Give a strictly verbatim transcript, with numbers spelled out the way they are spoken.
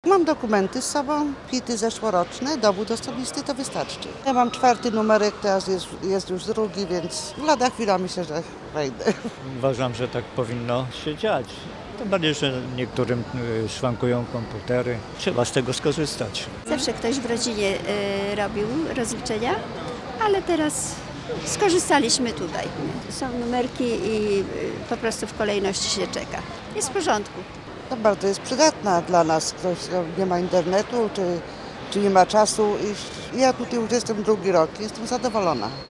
Mam dokumenty z sobą, kwity zeszłoroczne, dowód osobisty, to wystarczy. Ja mam czwarty numerek, teraz jest, jest już drugi, więc lada chwila myślę, że wejdę. Uważam, że tak powinno się dziać. Tym bardziej, że niektórym y, szwankują komputery. Trzeba z tego skorzystać. Zawsze ktoś w rodzinie y, robił rozliczenia, ale teraz skorzystaliśmy tutaj. Są numerki i y, po prostu w kolejności się czeka. Jest w porządku. To bardzo jest przydatna dla nas, ktoś kto nie ma internetu, czy, czy nie ma czasu. I ja tutaj już jestem drugi rok, jestem zadowolona.